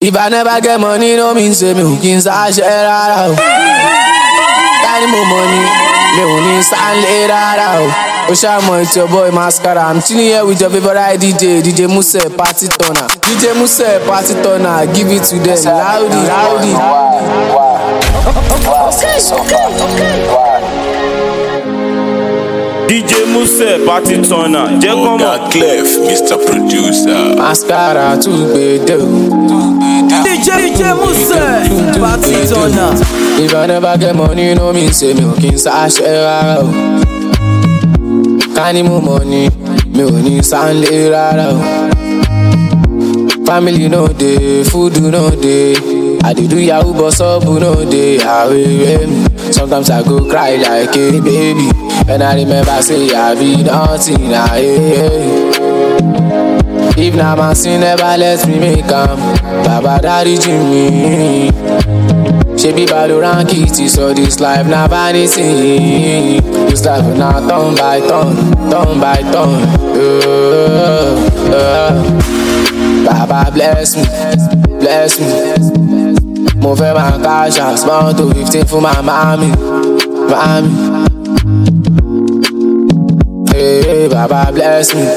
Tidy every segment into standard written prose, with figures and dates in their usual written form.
If I never get money, no mean say me who can share out. Got more money, me who need stand later out. Oshamo, it's your boy Mascara. I'm chilling here with your favorite DJ Muse, Party Turner. DJ Muse, Party Turner, give it to them. Loudly. DJ Muse, Party Turner. Oga Clef, Mr. Producer. Mascara, to be DJ Muse, Party Turner. If I never get money, no mean say me who can share out. Any more money, me only stand later. Family no day, food no day. I do Yahoo boss up no day. Sometimes I go cry like a baby, and I remember say I be nothing. If na my sin never let me make Baba Daddy Jimmy. She be Baloran Kitty, so this life na vanity. This life na turn by turn. Baba bless me. Move my cash out, small to 15 for my mommy. Hey, Baba bless me.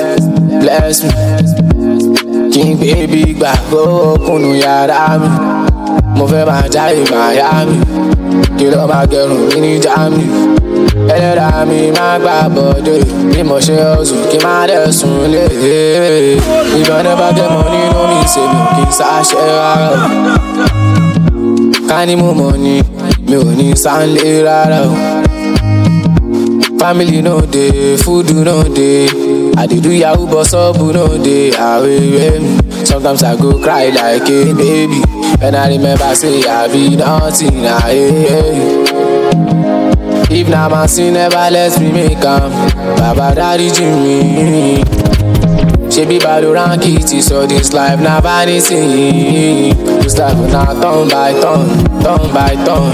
King baby back, go kunu yara mi. Mo fẹ́ máa jáde Miami, kí ló máa gẹrun mi ní Germany. Ẹlẹ́dàá mi máa gbà bọ́dé, bí mo ṣe ọ̀sùn kí má dẹ̀ sùn lé. If I never get money, no mean say mi kì í ṣàṣẹ rárá. Ká ní mo money, mi ò ní sáńlé rárá. Family no dey, food no dey. I do Yahoo boss up no dey. Sometimes I go cry like a baby, and I remember say I be nothing. If na my sin never let me make Baba Daddy Jimmy. She be Baloran Kitty, so this life na vanity. This life na turn by turn.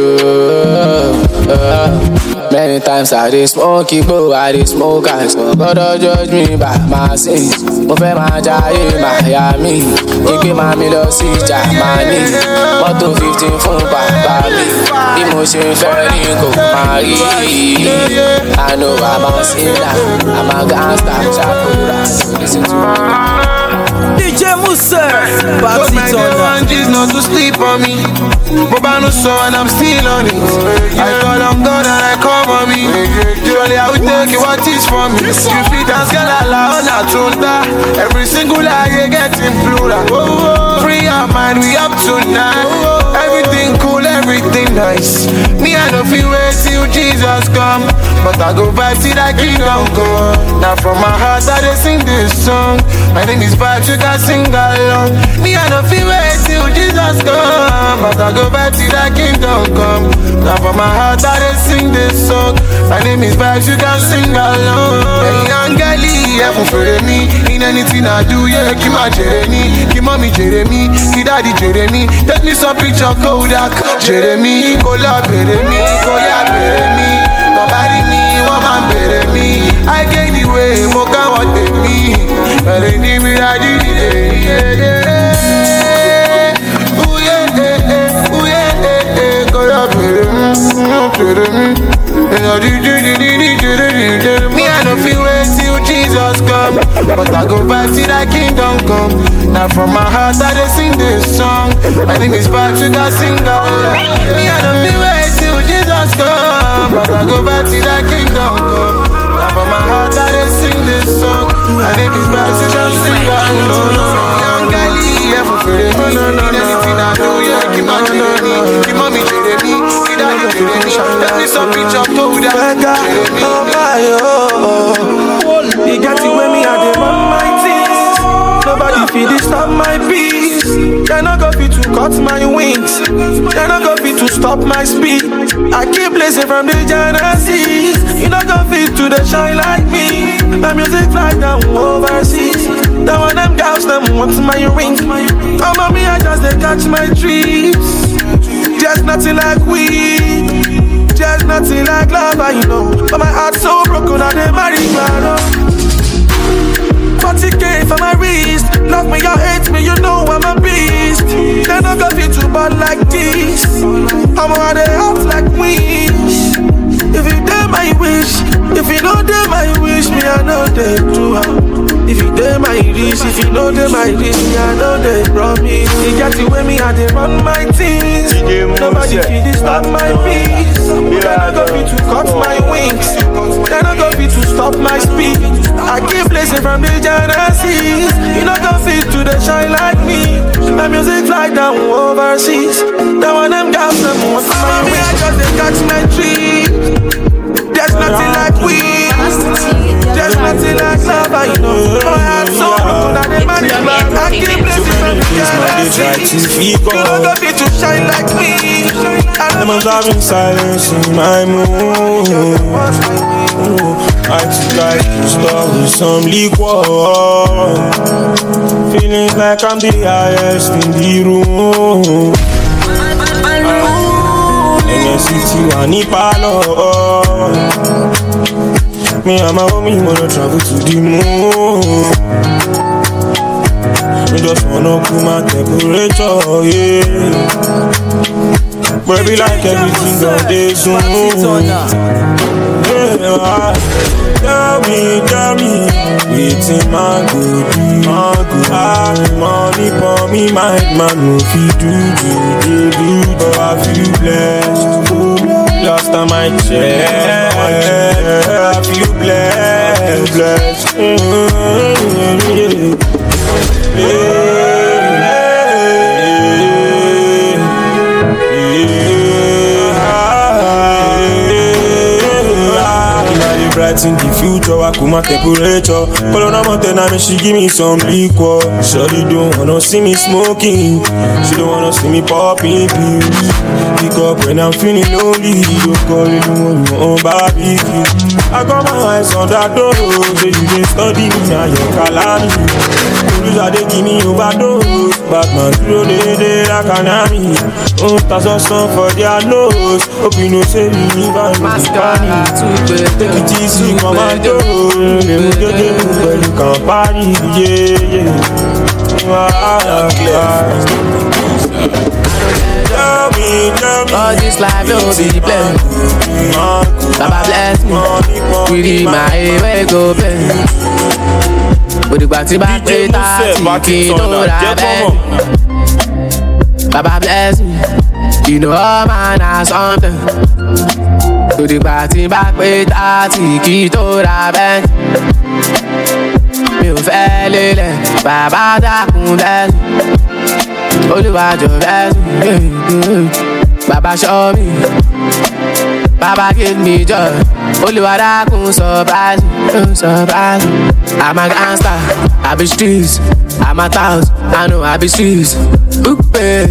Many times I dey smoke Igbo, I dey smoke ice. God don't judge me by my sins. Mo fẹ́ máa jayé Miami, kíkẹ́ máa mi lọ sí Germany. Mọ́tò 15 fún bàbá mi, bí mo ṣe fẹ́ ní kò máa rí. I know I'm a sinner, I'm a gangster, Shakura. Listen to me. DJ Muse, Party Turner. Jesus not to sleep on me, but I know so and I'm still on it. I call on God and I call on me. Surely I will take you what is for me. You feed and scale Allah on a tunda. Every single lie getting plural. Free our mind, we up tonight. Everything cool, everything nice. Me I don't feel wait till Jesus come, but I go back till that kingdom come. Now from my heart I dey sing this song. My name is Vibes, you can sing along. Me I don't feel wait till Jesus come, but I go back till that kingdom come. Now from my heart I dey sing this song. My name is Vibes, you can sing along. Hey Angali, heaven for me. In anything I do, yeah, keep my Jeremy, keep mommy Jeremy, keep daddy Jeremy. Take me some picture Kodak, Jeremy, Kola Jeremy, Koya Jeremy. Nobody me, woman Jeremy. I get the way, Moka what they me. But they need me, I did it. Ooh yeah, Koya Jeremy. Me I don't feel wait till Jesus come, but I go back till that kingdom come. Now from my heart I just sing this song. My name is Vibes, you can sing along. Me I don't feel wait till Jesus come, but I go back till that kingdom come. Now from my heart I just sing this song. My name is Vibes, you can sing along. Young Gali, ever for me. Anything I do, yeah, keep my Jeremy, keep mommy Jeremy, keep daddy Jeremy. Let me some picture Kodak. You got it when me I dey run my things. Nobody fit disturb my peace. They not go fit to cut my wings. They not go fit to stop my speed. I keep blazing from the Genesis. You not go fit to the shine like me. My music fly down overseas. The one them girls them want my rings. Come on me I just they catch my trips. Just nothing like weed. Just nothing like love, I know. But my heart's so broken, I dey marry man. 40K for my wrist. Love me or hate me, you know I'm a beast. they do. If you dey my wrist, if you know dey my wrist, I know they promise. You got to with me, I dey run my things. Nobody feel this stop my peace. They not go fit to cut my wings. They not go fit to stop my speed. I keep blessing from the Genesis. You not go fit to the shine like me. My music fly down overseas. Now one them girls them want my way. I just dey catch my tree. There's nothing like we. There's nothing like love, I know. My heart so cold that they man is black. I keep blessing from the Genesis. You not go fit to shine like me. I'm observing silence in my mood. I just like to start with some liquor. Feeling like I'm the highest in the room. NSCT Wanipalo. Me and my homie wanna travel to the moon. We just wanna cool my temperature, yeah. Baby, like everything on this soon. Yeah, tell me, waiting my good, money for me, my man, no fit do, but I feel blessed. Last time I checked, I feel blessed. In the future, I cool my temperature. Call on a mountain, I mean she give me some liquor. Shawty don't wanna see me smoking. She don't wanna see me popping pills. Pick up when I'm feeling lonely. Don't call it when you on barbecue. I got my eyes on that door. Say you didn't study me, now you're calamity. Police are they give me overdose. Batman throw they like an army. Oh, that's a song for their nose. Hope you know say me leave and Mascara take it easy, commando. You can party, yeah. Tell me. All this life don't be play. Baba bless me. We read my way go pay. But the party back pay 30 Baba bless me. You know all man has something. To the party back with 30 kí tó ra bẹ́ẹ̀. Mi ò fẹ́ lélẹ̀, bàbá dákun bẹ́ẹ̀. Olúwa jọ̀ọ́ bẹ́ẹ̀. Baba show me, Baba give me joy. Olúwa dákun surprise me. I'm a gangster, I be streets. I'm a thousand, I know I be streets. Super,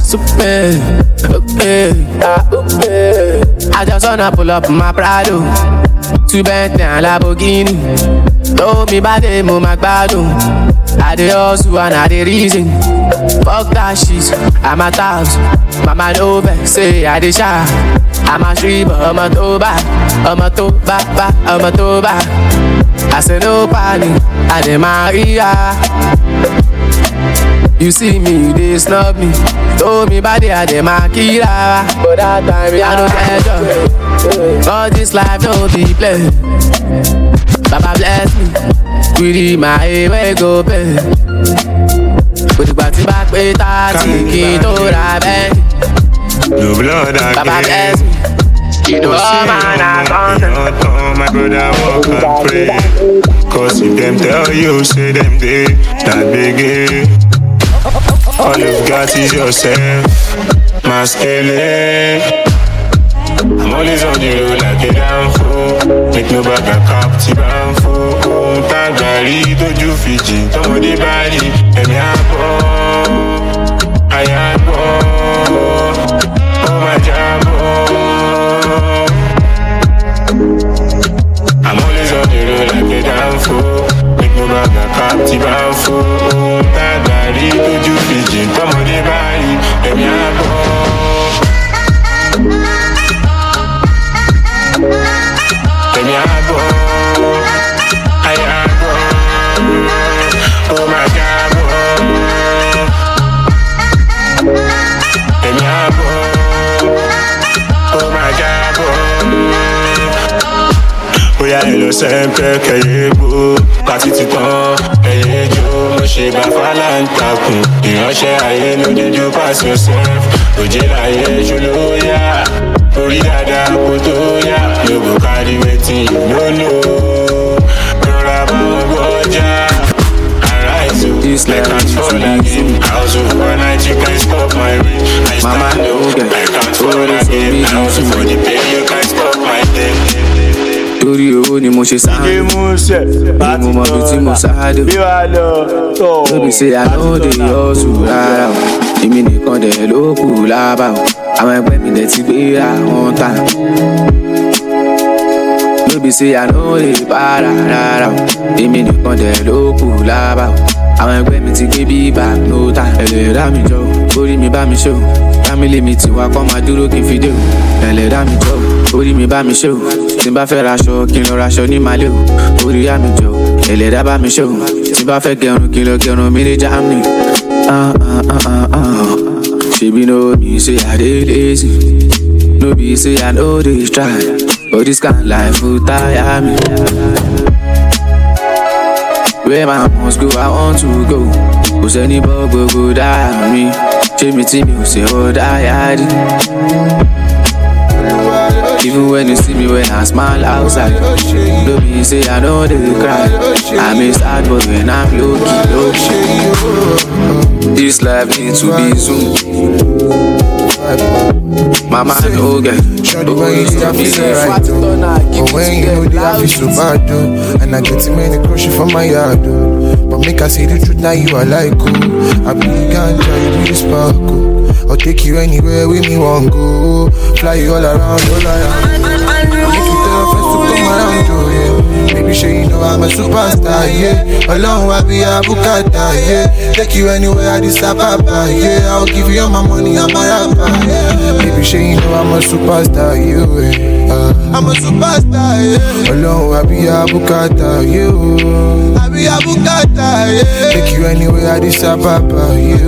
I just wanna pull up my Prado, 2 Bentley and Lamborghini. Told me by the mo magbado. I dey hustle and I dey reason. Fuck that shit, I'm a thousand. Mama no vex, say I dey shy. I'm a street, but I'm a toe back. I say no panic, I dey Maria. You see me, they snub me. Told me body, I dey Makira. But that time, I no get job. All this life don't be play. Baba bless me. We read my way go pay. But the party back with 30 kí tó ra bẹ́ẹ̀. No blood again. Baba bless me. You know all man I gone. My brother walk and pray. Cause if them tell you, say them they not big. All you've got is yourself. Masculine. I'm always on the road like a damn fool. Make no bag a captive and fool. Tagari doju Fiji. Somebody body. Emi abo. Ayabo. Oh my jabo. I'm always on the road like a damn fool. Make no bag a captive and fool. Tagari doju Fiji. Somebody body. Emi abo. Oh my God, oh yeah, lo sempre kẹyẹgbó pàtí ti tán ẹyẹjọ mo ṣe bá fàlàǹtàkùn ìránṣẹ́ ayé ló dédú pass yourself òjé láyé ṣolóyà orí dáadáa kó tó yá no go carry wetin you no know rọra bá wọn gbọ́jà arise o I can't fall again house overnight you can't stop my rain I stand up I can't fall again house for the pain you can't stop my day. Torí owó ni mo ṣe sáájú, mo mọ bí tí mo sáájú. Lóbi ṣe àná òde yọ̀ọ̀sù rárá o, èmi nìkan dẹ̀ ló kù lábà o, àwọn ẹgbẹ́ mi dẹ̀ ti gbé àwọn ta. Lóbi ṣe àná òde bára rárá o, èmi nìkan dẹ̀ ló kù lábà o, àwọn ẹgbẹ́ mi ti gbé bíbá no ta. Ẹlẹ́dàá mi jọ orí mi bá mi ṣó, fámílì mi ti wá kọ́ máa dúró kí n fi dé o. Ẹlẹ́dàá mi jọ orí mi bá mi ṣó, tí n bá fẹ́ raṣọ kí n lọ raṣọ ní Mali o. Orí yá mi jọ ẹlẹ́dàá bá mi ṣó, tí n bá fẹ́ gẹrun kí n lọ gẹrun mi ní Germany. Ṣebí no be say I dey lazy, no be say I no dey try, but this kind life will tire me. Where my must go, I want to go. Kò sẹ́ni bọ́ gbogbo dáa mi, ṣé mi tí mi ò ṣe ọ́ dáa rí. Even when you see me when I smile outside, don't be say I know they cry. I miss sad but when I'm low key. This life needs to be Zoom. Mama no get. Shawty when you see I feel right though, but when you know they I feel so bad though, and I get too many crushes from my yard though. But make I say the truth now you are like oh, I be ganja, you be the sparkle. I'll take you anywhere with me won't go. Fly you all around, make you tell your friends to come around, oh yeah. Baby, sure you know I'm a superstar, yeah. Alone I be a bukata, yeah. Take you anywhere I decide, papa, yeah. I'll give you all my money, I'm a rapper, yeah. Baby, sure you know I'm a superstar, yeah. I'm a superstar, yeah. Alone I be a bukata, yeah. I be a bukata, yeah. Take you anywhere I decide, papa, yeah.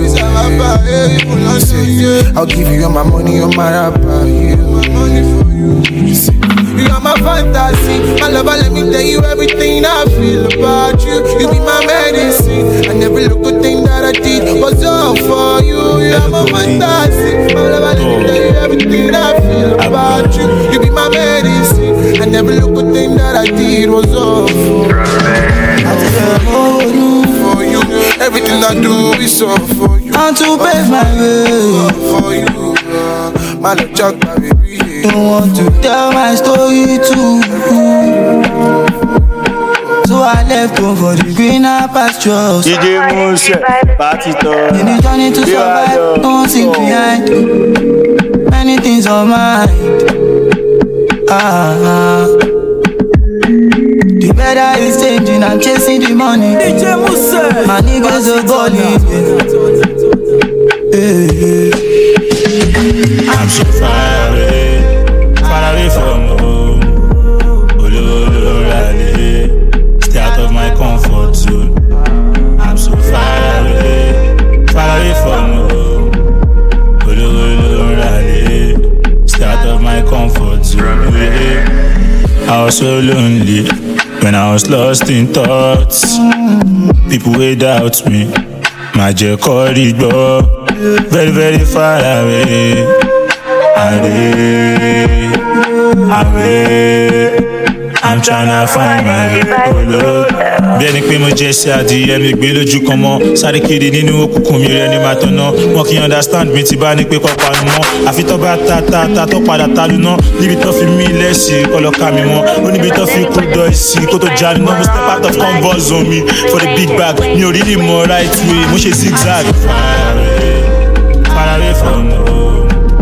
I'll give you all my money, all my rapper, yeah. Money for you. You are my fantasy, my lover. Let me tell you everything I feel about you. You be my medicine, and every little thing that I did was all for you. You are my fantasy, my lover. Let me tell you everything I feel about you. You be my medicine, and every little thing that I did was all for you. I did for you. Everything I do is all for you. And to pave my way for you, my love, Chuck, baby. Don't want to tell my story too. So I left home for the greener pastures. DJ Mose, party talk. In the journey to survive, don't think behind. Many things on my mind. The weather is changing, I'm chasing the money. DJ Mose, my niggas are balling. I'm so far away from home. Stay out of my comfort zone. I'm so far away from home. Stay out of my comfort zone. I was so lonely when I was lost in thoughts. People would doubt me. My Jekori go very, very far away. I'm tryna find my way. Bẹ́ẹ̀ni pé mo jẹ́ sí adìyẹ mi gbé lójú kan mọ́. Sáré kiri nínú òkùnkùn mi rẹ̀ ní màá tọ́nà. Wọ́n kì í understand mi ti bá ní pé kọ́ panu mọ́. Àfi tó bá ta tó padà talu náà. Níbi tó fi mí lẹ́sìn ọlọ́ka mi mọ́. Ó níbi tó fi kú dọ̀ ìsìn kó tó já mi náà. Mo step out of comfort zone mi for the big bag. Mi ò really mọ right way, mo ṣe zigzag. Far away from home.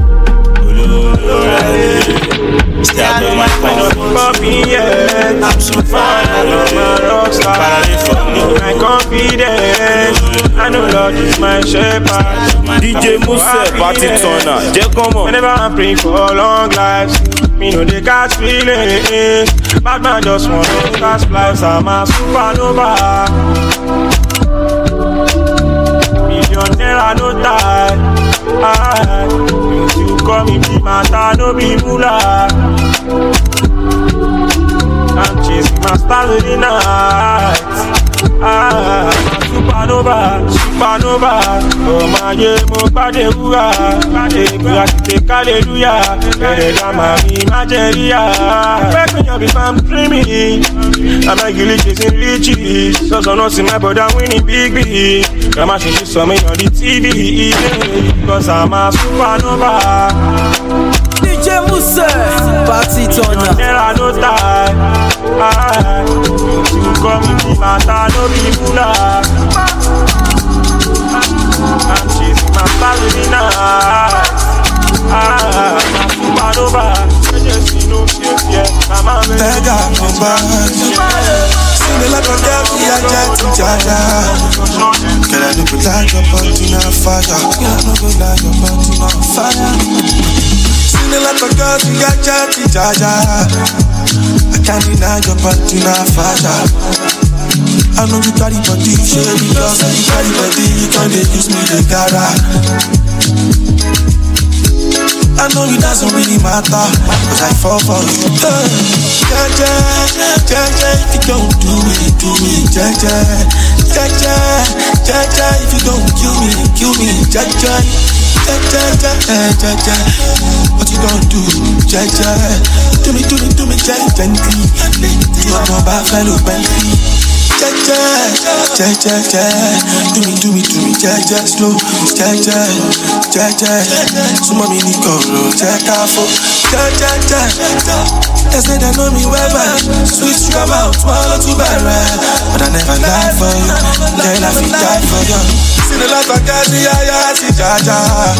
Stay out of my comfort. I'm so far away from my confidence. I know Lord is my shepherd. DJ Mose, party turner. Whenever I'm praying for long lives, me know they catch feelings. Bad man just want to catch lives. I'm a supernova. Millionaire, no die. You call me be matter, no be moolah. I'm chasing my stars in the night. Supernova, oh my yeah, mo pade ura, hallelujah, mami majeria. Wake me up if I'm dreaming, I'm like you chasing riches, so not see my brother winning big. Grandma she saw me on the TV, cause I'm a supernova. DJ Mousse, party turner. There are no time. You come with me, matter, no be mula. I'm chasing my ballerina. Supernova. Beggar come back. See me like a girl, me a jet to Jaja. Girl, I no go like your body na fire. Girl, I no go like your body na fire. See me like a girl, me a jet to Jaja. I can't deny your body na fire. I know you carry body, show me love, you carry body, you can't use me the gara. I know it doesn't really matter, cause I fall for you. Jaja, if you don't do me, Jaja, if you don't kill me, Jaja, what you gonna do, Jaja? Do me, gently. You are my bad fellow Bentley. Jaja, do me, Jaja, slow, Jaja, Suma mini koro, Jaja, fo, Jaja. They say they know me well, sweet sugar mouth, swallow too bad, but I never lie for you, girl, I feel die for you. See the life I got, see Jaja.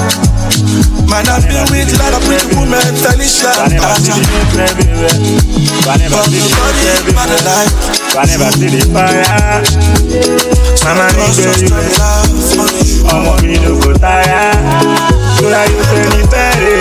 Man, I've been with a lot of pretty women, Felicia, Jaja. But nobody, man, alive. I never see the fire. Mama need baby, ọmọ mi no go tire. Tora you say me better.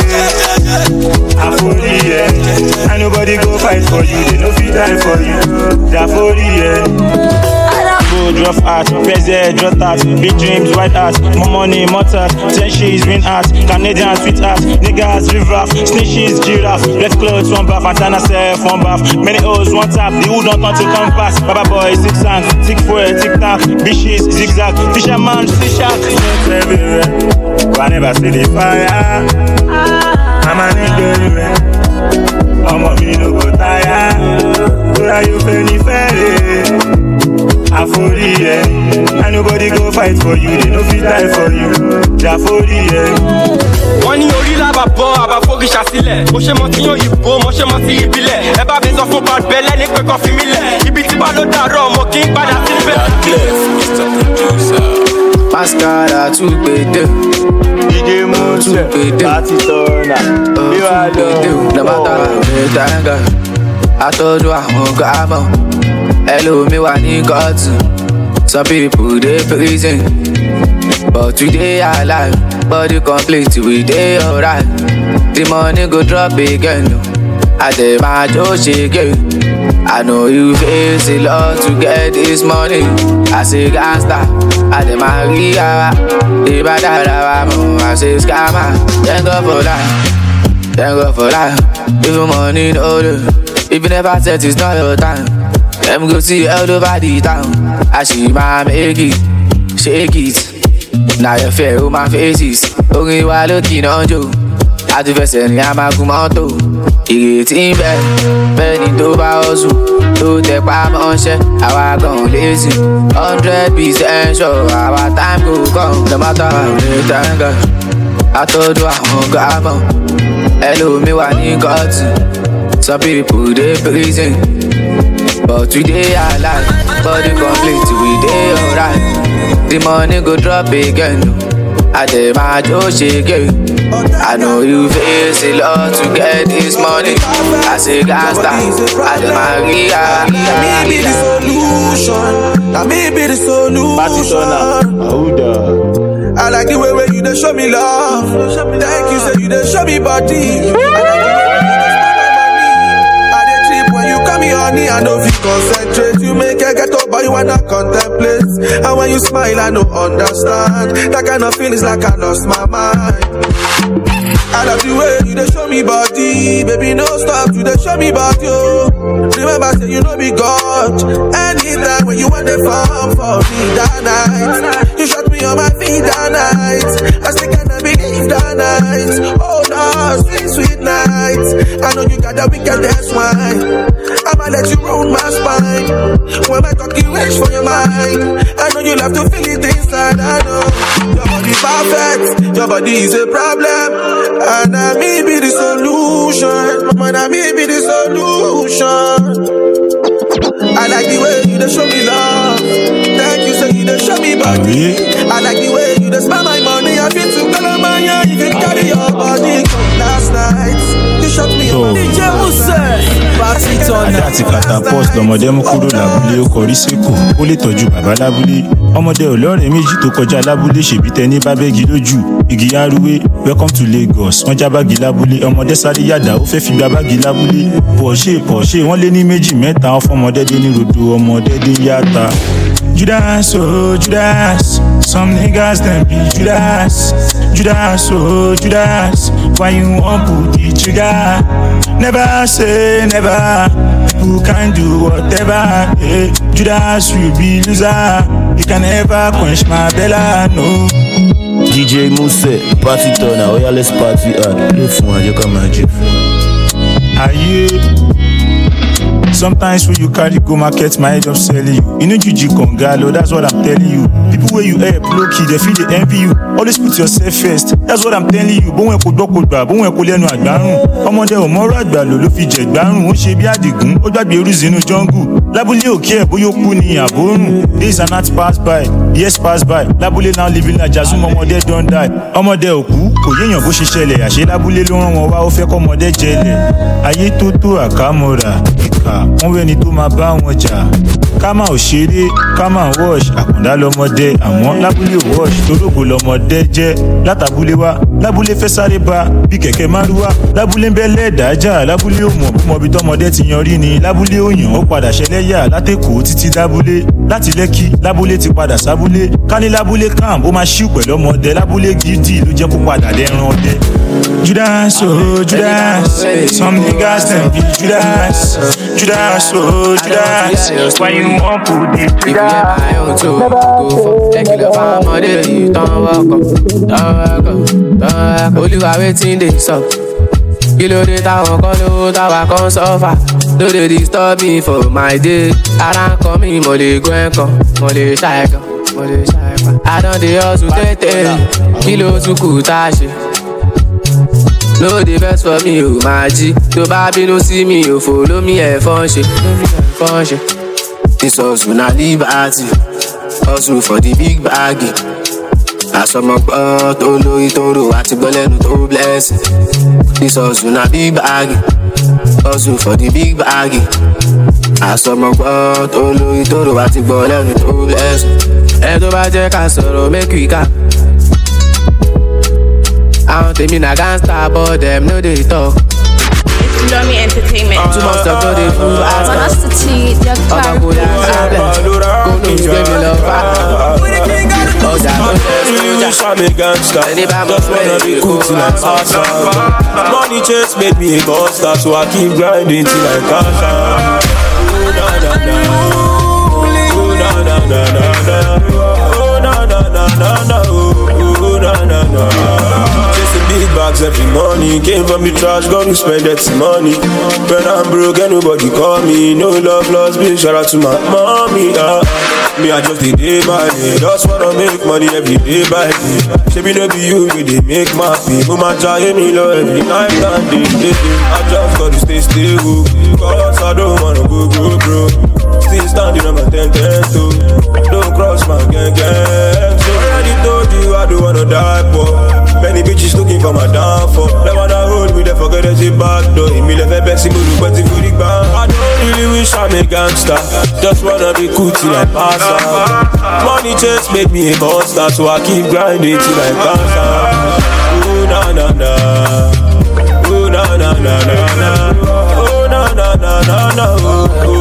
Afori yeah, and nobody go fight for you. They no fit die for you. Afori yeah. Go drop art, PZ, drop art, big dreams, white art, more money, more art, 10 she's win art, Canadian sweet art, niggas riff snitches, giraffe, left clothes, one bath, antenna self, one bath, many O's, one tap, the wood don't want to come past, Baba boy, six sang, tick for a tick tack, bitches, zigzag, fisherman, fish out, everywhere, I never see the fire, I'm a nigga, I'm a me no go tire, where you penny ferry? Afori yeah, and nobody go fight for you, they no fit die for you. Afori yeah. Wọ́n ní orí làbàbọ̀ àbáfórí ṣàsílẹ̀. Mo ṣe mọ tí yóò yìnbó, mo ṣe mọ sí ìbílẹ̀. Ẹ bá mi sọ fún bad bẹ́lẹ̀ ní pé kan fi mí lẹ̀. Ibi tí bá ló dàrọ̀, mo kì í padà síbẹ̀. Mr. Producer. Mascara tún gbèdé. DJ Mousse, party turner. Tún gbèdé. Lọ́bàtà rẹ̀ dáńgá. Àtọ́jú àwọn gámọ̀. Hello, me wani got some people they prison, but today I alive. Body complete, we dey alright. The money go drop again. I dey my Josh again. I know you face a lot to get this money. I say gangsta, I dey my Ria. The badara I say scammer. Thank God for life. Even money no do. If you never said it's not your time. Them go see all over the town. I see my make it, shake it. Now you feel my faces. Only while looking on you. I do first and I'm a kumato. You get in bed, Benny do baozu. Do the palm on shit. How I gon' lazy. 100% sure our time go come. No matter how many times I told you I won't go on. Hello, me one you got. Some people they prison. But today I like, body complete, we dey alright. The money go drop again, I dey my Josh again. I know you face a lot to get this money. I say gangsta, I dey my Ria. That may be the solution. That may be the solution. I like the way where you dey show me love. Thank you, say you dey show me body. I like the way you dey spend my money. I dey trip when you come here. honey, I know if you concentrate. You make a get up, but you wanna contemplate. And when you smile, I don't understand. That kind of feelings like I lost my mind. I love the way you dey show me body. Baby, no stop, you dey show me body, oh. Remember, say you know me God. Anytime when you want to fall for me that night, you shot me on my feet that night. I still cannot believe that night. Oh no, sweet, sweet night. I know you got the wickedest wine. I'ma let you roll my spine. When I talk, you wish for your mind. I know you love to feel it inside. I know your body perfect, your body is a problem. And I may be the solution. Man, I may be the solution. I like the way you dey show me love. Thank you, say you dey show me body. I like the way you dey spend my money. I feel to color my eye. You can carry your body. Last night, you shot me on my DJ Muse, Party Turner. Àti catapult lọmọdé mú kúrò lábúlé ó kọrí sékò ó lè tọ́jú bàbá lábúlé ọmọdé ọlọ́rẹ̀ méjì tó kọjá lábúlé ṣèbí tẹni bá bẹ́gi lójú igi arúwé welcome to Lagos wọ́n já bági lábúlé ọmọdé sáré yàdá ó fẹ́ fi gba bági lábúlé Porsche wọ́n lé ní méjì mẹ́ta wọ́n fọmọdé dé ní rodo ọmọdé dé yàtà. Judas, oh Judas, some niggas them be Judas. Judas, oh Judas, why you won't put the trigger? Never say never, people can do whatever. Hey, Judas will be loser, you can never quench my bella, no. DJ Muse, Party Turner, oh yeah, let's party hard. Look for one, you come and jiff. Aye. Sometimes when you carry go market, my head up selling you. You know Gigi Kongalo, that's what I'm telling you. People where you help, low key, they feel they envy you. Always put yourself first, that's what I'm telling you. Bon when ko dokoba, bon when ko lenu agbarun. Ọmọdé ò mọ̀rọ̀ àgbà ló fi jẹ gbárùn. Ó ṣe bí Adigun, ó gbàgbé oríṣi inú jungle. Lábúlé òkè ẹ̀ bóyá ó kú ní àbórùn. Days and nights pass by, years pass by. Lábúlé now living like Jazum, ọmọdé don't die. Ọmọdé òkú, kò yéèyàn bó ṣe ṣẹlẹ̀. Àṣé lábúlé ló rán wọn wá, ó fẹ́ kọ́ ọmọdé jẹlẹ̀. Ayé tó tó àkámọ́ra, ìkà, wọ́n wẹ́ni tó máa bá wọn jà. Kámá ò ṣeré, kámá wash, àkàndá lọmọdé. Àmọ́ lábúlé ò wash, torógbò lọmọdé jẹ́. Látàbúlé wá, lábúlé fẹ́ sáré ba, bí kẹ̀kẹ́ márúwá. Lábúlé ń bẹ́ lẹ́ẹ̀dájà, lábúlé ò mọ̀ bí tọmọdé ti yan rí ni. Lábúlé ò yàn, ó padà ṣẹlẹ́yà látẹ̀kọ́ títí dábúlé. Láti Lẹ́kì, lábúlé ti padà sábúlé. Ká ní lábúlé camp, ó máa ṣíù pẹ̀lú ọmọdé. Lábúlé gidi ló jẹ́ kó padà dẹ́ran ọdẹ. Judas, oh Judas, some niggas them be Judas. Judas, oh Judas, why you won't put the trigger? I own to go for take it up, I'm you don't walk up. Olúwa wetin dey sup? Kí ló dé táwọn kan lówó táwa kan suffer? No dey disturb me for my day. Ara ń kan mi, mo lè gún ẹ̀kan, mo lè ṣàìkan, mo lè ṣàìkan. I don dey hustle tètè, kí ló tún kù tá a ṣe? No dey vex for me, o máa jí. Tó bá bínú sí mi, o follow me ẹ̀fọn ṣe. This hustle na liberty, hustle for the big baggy. Àsọmọgbọ́ tó lórí tó rò àti gbọ́ lẹ́nu tó blessing. This hustle na big baggy, hustle for the big baggy. Àsọmọgbọ́ tó lórí tó rò àti gbọ́ lẹ́nu tó blessing. Ẹ tó bá jẹ́ ká sọ̀rọ̀ make we cap. Àwọn tèmi na gangster but dem no dey talk. Lomi Entertainment. Too much stuff no dey prove as ọba kò yà sábẹ̀ kò ló ń gbé mi lọ fà. Ọjà ló ń tẹ̀sí ẹni bá mọ̀ fẹ́ rí kó máa. Money chase made me a monster, so I keep grinding till I cash out. Oh na na na, oh na na na na, oh na na na na, oh na na na. Chasing big bags every morning, came from the trash, gonna spend that money. When I'm broke, ain't nobody call me. No love lost, big shout out to my mommy. Me I just day by day, just wanna make money every day by day. Shebi no be you, we dey make my pay. Mama try me low every night and day. I just gotta stay stable, cause I don't wanna go bro. Still standing on my 10 toe, don't cross my gang. So already told you I don't wanna die poor. Many bitches looking for my downfall. They wanna hold me, they forget that she back door. Me left a best single, but it's for the band. I don't really wish I'm a gangster, just wanna be cool till I pass out. Money chase made me a monster, so I keep grinding till I pass out. Oh na na na, oh na na na na na, oh na na na na na, oh.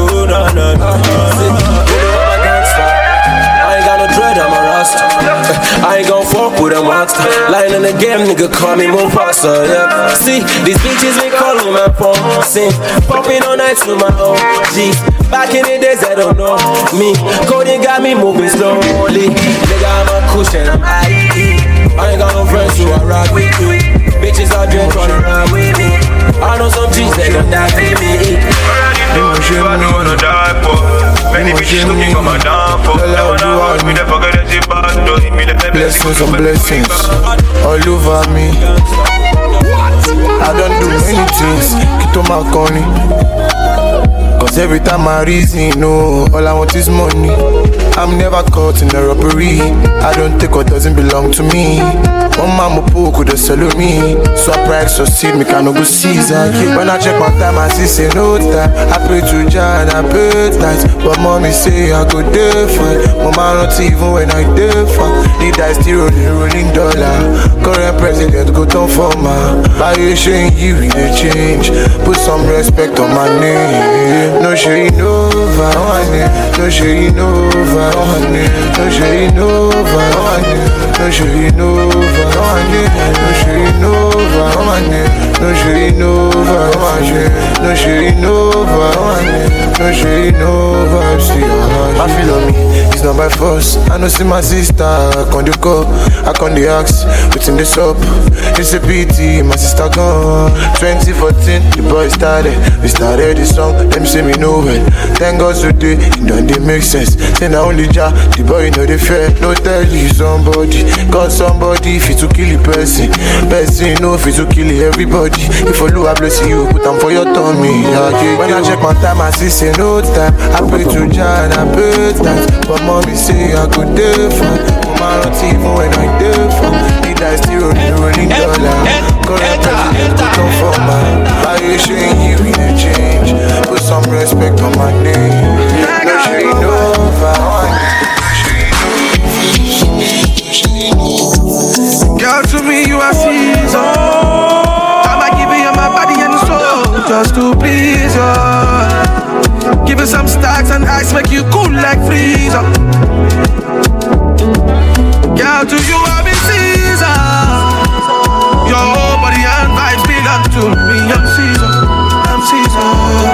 game, nigga call me Mufasa, yeah. See, these bitches they calling my phone, sing, popping all night to my OG. Back in the days, they don't know me. Cody got me moving slowly. Nigga, I'm a cushion, I'm high. I ain't got no friends who are rock with me. Bitches are drink running around with me. I know some G's they gon' die for me. I don't wanna die for. Many bitches looking for my downfall. They wanna hold me, they forget that they bad. Blessings on blessings all over me. I don't do many things. Keep on my corny. Cause every time I reason, no, all I want is money. I'm never caught in a robbery. I don't take what doesn't belong to me. One mama poke could have sell me. So I pride succeed, me can't go Caesar. When I check my time, I see say no time. I pray to John, I pay tight. But mommy say I go there fine. Mama not even when I there fine. The dice still rolling dollar. Current president go down for my. By you showing you the change. Put some respect on my name. No shade over, no shade over, no shade over, no shade over, no shade over, no shade over, no shade over, no shade over. See, I feel on me, it's not by force. I know see my sister, I can't do go, I can't do ask, what's in this up? It's a pity, my sister gone. 2014, the boy started, we started this song, them say me know it. Thank God today, it don't make sense. Say now only Jah, the boy know the fair. No tell you somebody, cause somebody fit to kill a person. Person know fit to kill everybody. If you I bless you, put them for your tummy. When I check my time, I see say no time. I pray to Jah and I pay thanks. But mommy say I go there fine. Mama not even when I there fine. The dice still rolling dollar. Current president put on for man. By you showing you in a change. Put some respect on my name. No shade over. Girl, to me you are Caesar. I'ma give you my body and soul just to please you. Give you some stacks and ice, make you cool like freezer. Girl, to you I be Caesar. Your whole body and vibes belong to me. I'm Caesar, I'm Caesar.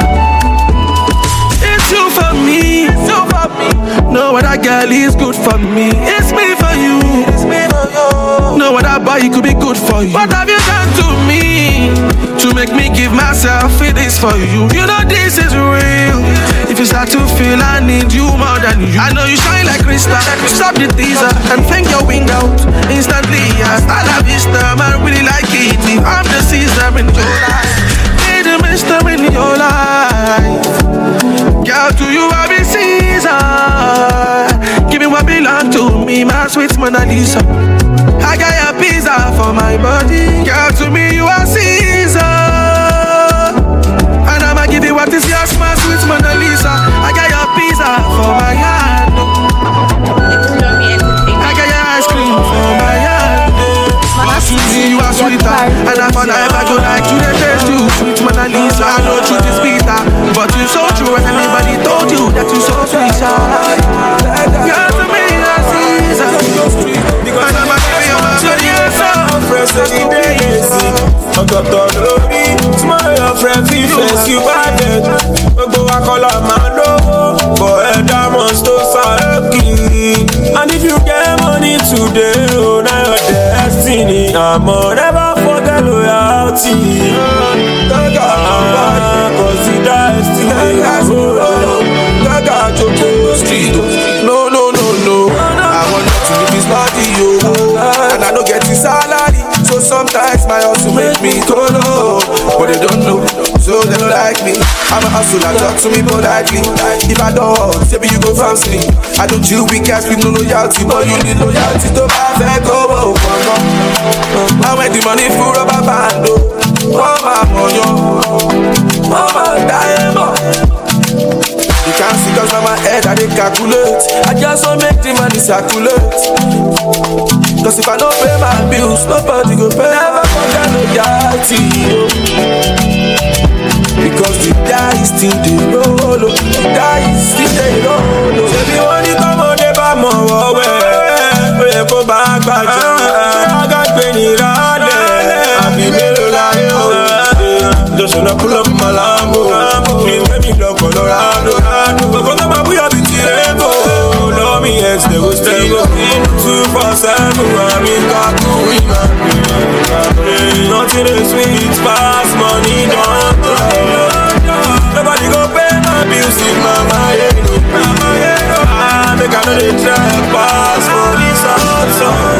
It's you for me, it's you for me. No other girl is good for me. It's me for you, it's me for you. No other boy could be good for you. What have you done to me to make me give myself it is for you? You know this is real. If you start to feel I need you more than you, I know you shine like crystal. Stop the teaser and fling your wing out instantly. Hasta la vista, man, really like it. I'm the Caesar in your life, be the mister in your life. Girl, to you I be Caesar. Give me what belong to me, my sweet Mona Lisa. I got your pizza for my body. Girl, to me you are Caesar. And I'ma give you what is yours, my sweet Mona Lisa. I got your pizza for my hand. I got your ice cream for my hand. To me you are sweeter. And I found I ever go like you, they taste you, sweet Mona Lisa. I know truth is bitter, but you so true. And anybody told you that you so sweet. Girl, to me you are Caesar. And I'ma give you my body and soul. Fresh any day, I got all glory. Smile your friend, face you bad. Go I call up my low, but diamonds to Saraki. And if you get money today, oh, now your destiny. I'ma never forget loyalty. Cause the destiny. No, no, no, no. I want you to live this body, yo. And I don't get this salary. So sometimes my hustle make me go low. But they don't know, so they don't like me. I'm a hustler, talk to me politely. If I don't, say you go fancy. I don't chill with cash with no loyalty. But you need loyalty to buy fair go. I went the money for rubber band. Mama, mama, diamond. You can't see cause on my head I dey calculate. I just want make the money circulate. Cause if I don't pay my bills, nobody go pay. Never forget loyalty. Because the die is still the roll. The die is still the roll. Say the one you come on, they buy more away. We go back, I got 20 rand. sweet pass money don't drop. Nobody go pay my bills in mama yeno. Make I know they try pass for this house.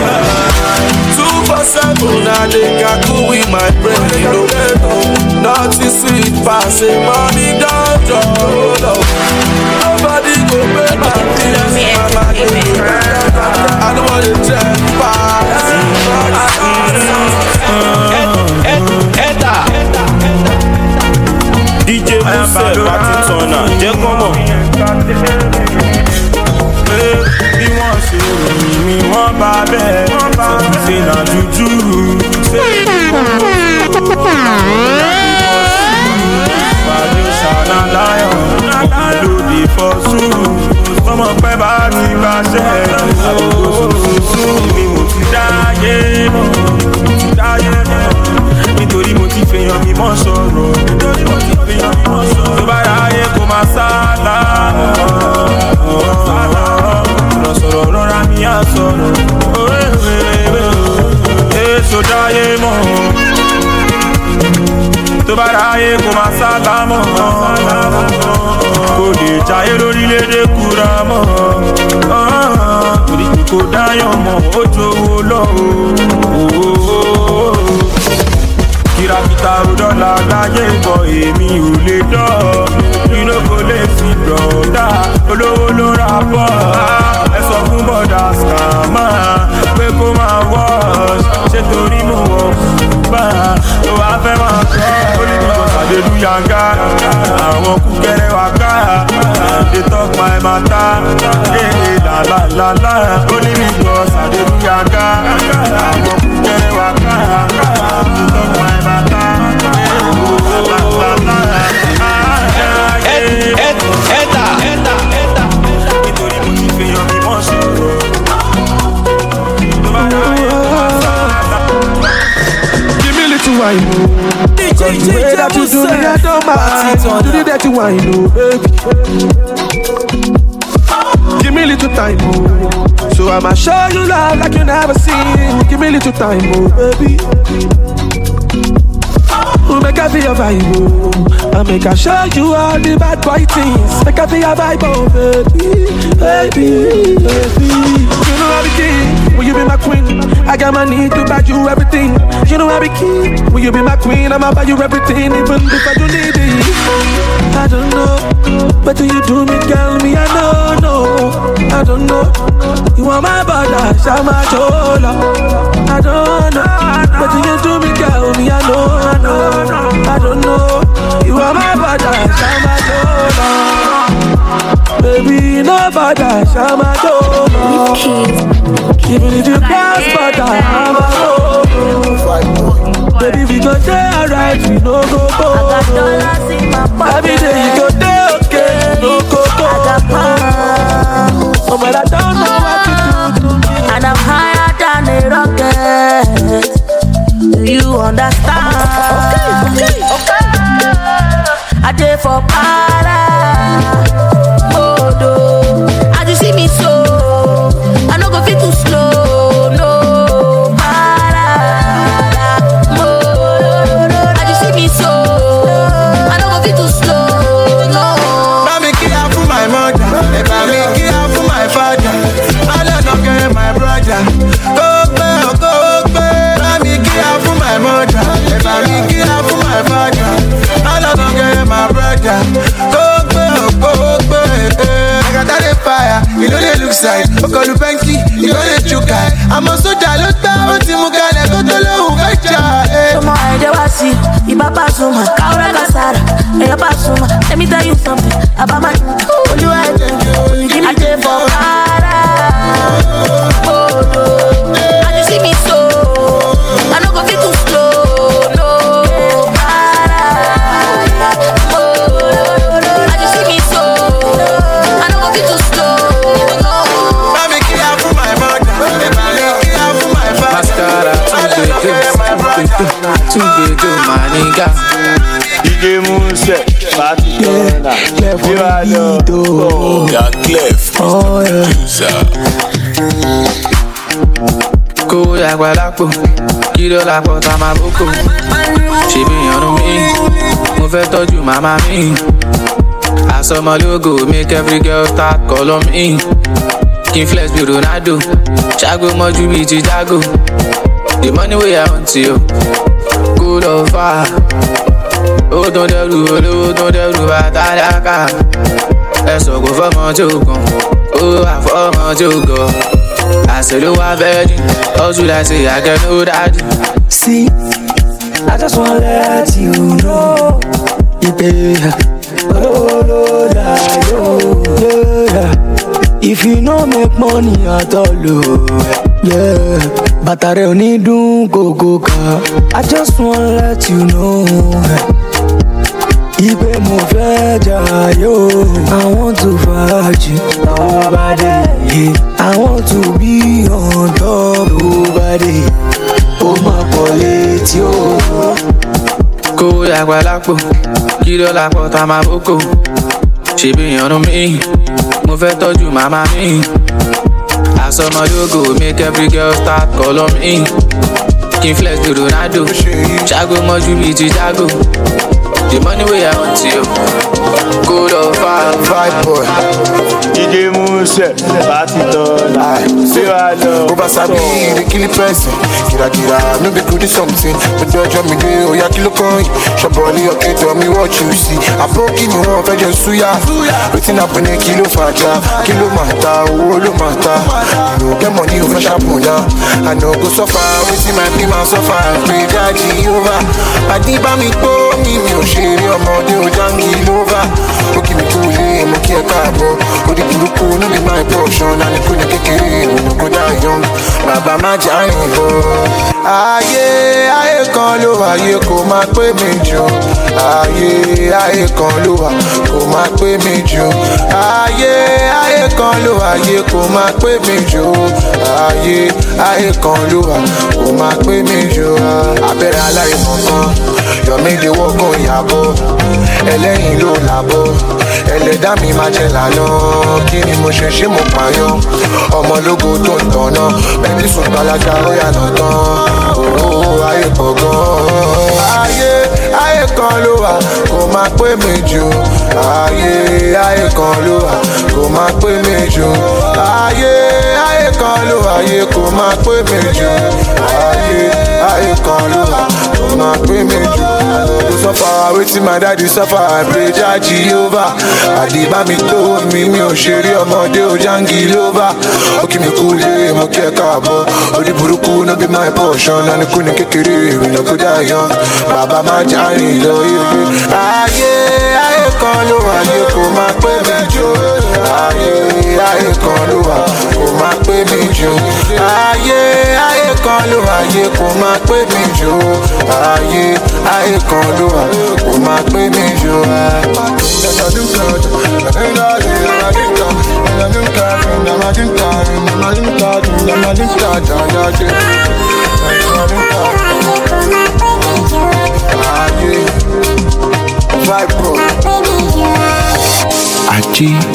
247, I think I cool with my brain, you know. Nothing sweet pass money don't drop. Nobody go pay my bills in mama yeno. I don't want to try pass. DJ Muse Party Turner, jẹ́ kọ́ mọ̀. Bí wọ́n ṣe ròyìn mi wọ́n bá bẹ́ẹ̀ ṣe nà jújú. Pàdé ṣàná láyọ̀ lòdì fọ́sù. Ọmọ pẹ́ bá ti gbàṣẹ́ àdúgbò ṣoṣoṣo mi mo ti dáyé mọ́. Nítorí mo ti fèèyàn mi mọ́ sọ̀rọ̀. Tó bá ráyé kó máa sálà. Sọ̀rọ̀ rọra mi á sọ̀rọ̀. Èso dáyé mọ́. Tó bá ráyé kó máa sálà mọ́. Kò lè jayé lórílẹ̀-èdè kúra mọ́. Torí kò dáyọ̀ mọ́ ó jowó lọ́wọ́. Kìràkìtà òdọ́là láyé bọ̀ èmi ò lè dọ́. Inú kò lè fi brọ̀dá olówó ló ra bọ̀. Ẹ sọ fún bọ̀dà scammer pé kó máa wọ́ọ̀ṣ. Ṣé torí mo wọ̀ bá tó wá fẹ́ máa kọ́. Olùdíjọ́ sàdédú yanga àwọn kúkẹ́rẹ́ wá ká. They talk my matter. Lálálálá. Olùdíjọ́ sàdédú yanga àwọn kúkẹ́rẹ́ wá ká. They talk my matter. Nítorí mo ti fèèyàn mi mọ́ sọ̀rọ̀. Give me a little wine, oh. Cause the way that you do me, I don't mind. Do the dirty wine, oh, baby. Give me a little time, oh. So I'ma show you love like you never seen. Give me a little time, oh, baby. Make I feel your vibe, oh. I make I show you all the bad boy things. Make I feel your vibe, oh, baby, baby, baby. You know I be king, will you be my queen? I got my need to buy you everything. You know I be king, will you be my queen? I'ma buy you everything, even if I don't need it. I don't know, but do you do me, girl? Me, I know, no. I don't know. You want my brother, Shama Chola. I don't know, but do you do me, girl? Me, I know, I don't know. You are my brother, Shama Chola. Baby, no brother, Shama Chola. Even if you cross brother, I'm a baby, we go there alright, we no go go. I got dollars in my pocket. Every day you go there, okay, no go go. I got pounds. Oh, but I don't know what to do to me. And I'm higher than a rocket. Do you understand? Okay. I did for para. Modo. As you see me so, I no go fit too slow. No. Para. Modo. As you see me so, I no go fit too slow. No. Mami care for my mother, mami care for my father. I don't know care my brother. Go back, mami care for my mother, mami care for my father. I don't know care my brother. Go back. I got that fire, you know they look side. Okolu Bentley, you know they chuka. I'm a soldier, look down, Timukale, go to low, Come on, I was see, Iba Pasuma, Kaura Gasara, Eya Pasuma. Let me tell you something about my you I give me the for para. And you see me so, I no go fit too slow, no. Para. And you see me so, I no go fit too slow, no. Mami care for my mother, mami care for my father. Mascara, too big, my nigga. DJ Muse Party Turner, you are the Clef, oh, yeah. producer. Kó yàgbà lápò, kí ló lápò tá máa bókò. Ṣèbí ìyànnú mi, mo fẹ́ tọ́jú màmá mi. Àsọmọ lógo make every girl start call on me. King flex bí Ronaldo, ṣágo mọ́jú bí ti Jago. The money wey I want you, kó lọ fà. Ó tún dẹrù olówó tún dẹrù bàtàlákà. Ẹ sọ̀kò fọ́mọ tí ó kàn, ó wà fọ́mọ tí ó gọ̀. Àṣẹ ló wá fẹ́ dín, hustle like say I get no daddy. See, I just wanna let you know, if you no make money at all, yeah, bàtà rẹ ò ní dún gógó ká. I just wanna let you know, ìpè mo fẹ́ jayé. I want to fàájì, nobody. I want to be on top, nobody. Ó máa pọ̀ létí o. Kó yàgbà lápò, kí ló lápò tá máa bókò. Ṣèbí ìyànnú mi, mo fẹ́ tọ́jú màmá mi. Àsọmọ lógo make every girl start call on me. King flex bí Ronaldo, ṣágo mọ́jú bí ti Jago. The money wey I want you, go lọ fà. Vibe boy. DJ Muse, Batitona, say I love. Over Sabi, the killing person. Gira, no be good something. But don't jump me there, oh yeah, kill a coin. Shaboli, okay, tell me what you see. I broke in your own, just suya. Waiting up in a kilo faja, kilo mata, olo mata. You get money over shampooya. I know go so far, waiting my team and so far. Pray daddy over. I did by me, go me, shady, I'm all the jungle over. Okay, me cool, I'm okay, cabo. Odi buruku, no be my portion. And if we don't get it, we don't go die young. Baba, my giant, ayé kan ló wà, ayé kò máa pé mi jù. Ayé kan ló wà, kò máa pé mi jù. Ayé kan ló wà, ayé kò máa pé mi jù. Ayé kan ló wà, kò máa pé mi jù. Abẹ́rẹ́ aláìmọ̀ kan, Yọ̀mídé wọ́gùn ìyàbọ̀. Ẹlẹ́yin ló làbọ̀, ẹlẹ́dá mi máa jẹ lànà. Kí ni mo ṣe mo pààyàn? Ọmọ lógo tó ń tọ̀nà, bẹ́ẹ̀ni sùn gbalaja ó yànà tán. Ayé pọ̀ gan-an. Ayé kan ló wà, kò máa pé mi jù. Ayé kan ló wà, kò máa pé mi jù. Ayé kan ló wà, ayé kò máa pé mi jù. Ayé kan ló wà, kò máa pé mi jù. I suffer, wetin my daddy suffer, I pray Jah Jehovah. Àdìbá mi tó mi ò ṣeré ọmọdé ò jangi lóba. Ó kí mi kúlé, mo kí ẹ káàbọ̀. Orí burúkú no be my portion, àníkú ní kékeré ìrìnà kó dá yan. Bàbá má járìn lọ ilé. Ayé kan ló wà, ayé kò máa pé mi jù. Ayé kan ló wà, kò máa pé mi jù. Ayé kan ló wà, ayé kò máa pé mi jù. Ayé kan ló wà, kò máa pé mi jù. Ajé